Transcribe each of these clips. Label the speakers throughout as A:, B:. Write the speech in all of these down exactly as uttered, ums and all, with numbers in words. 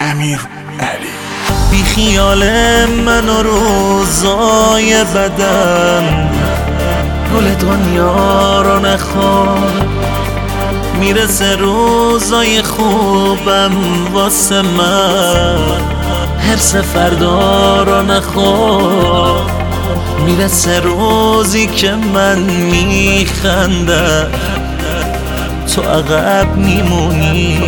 A: امیر علی.
B: بی خیال من و روزای بدم، گل دنیا رو نخواد. میرسه روزای خوبم واسه من، حرص فردا رو نخواد. میرسه روزی که من میخندم، تو عقب میمونی.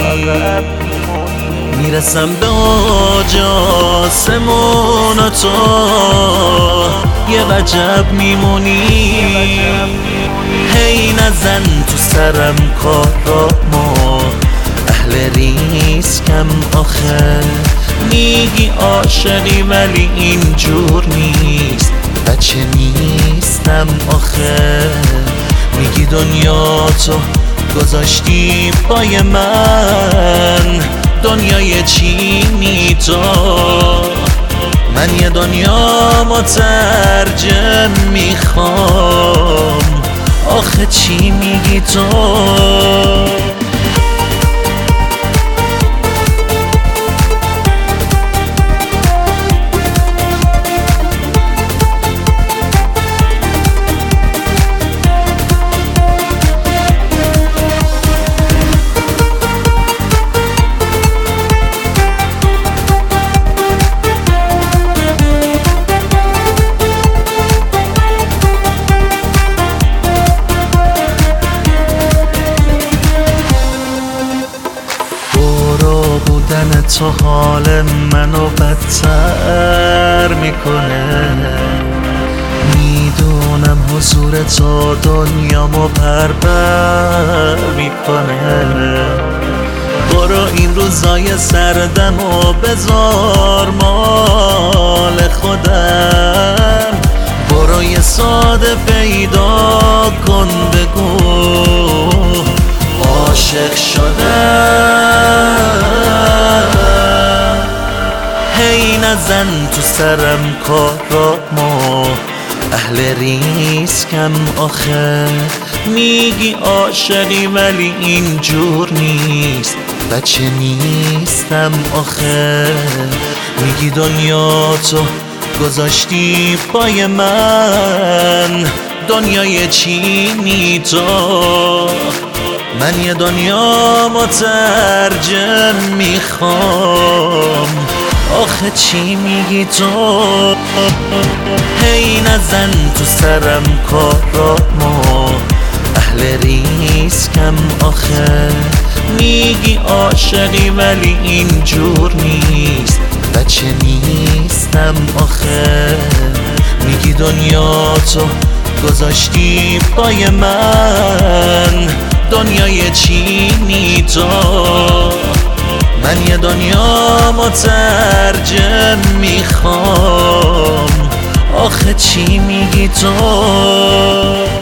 B: میرسم به اوج آسمون و تو یه وجب میمونی. هی نزن تو سرم کارامو، اهل ریسکم آخه. میگی عاشقی ولی اینجور نیست، بچه نیستم آخه. میگی دنیا تو گذاشتی پای من، دنیای چینی تو. من یه دنیا مترجم میخوام، آخه چی میگی تو؟ بودن تو حال منو بدتر میکنه. میدونم حضور تو دنیامو پرپر میکنه. برو این روزای سردم و بذار مال خودم. برو یه ساده پیدا کن بگو عاشق شدم. هی نزن تو سرم کارامو، اهل ریسکم آخه. میگی عاشقی ولی اینجور نیست، بچه نیستم آخه. میگی دنیا تو گذاشتی پای من، دنیای چینی تو. من یه دنیا مترجم میخوام، آخه چی میگی تو؟ هی نزن تو سرم کارامو، اهل ریسکم آخه. میگی عاشقی ولی اینجور نیست، بچه نیستم آخه. میگی دنیا تو گذاشتی پای من، دنیای چینی تو. من یه دنیا مترجم میخوام، آخه چی میگی تو؟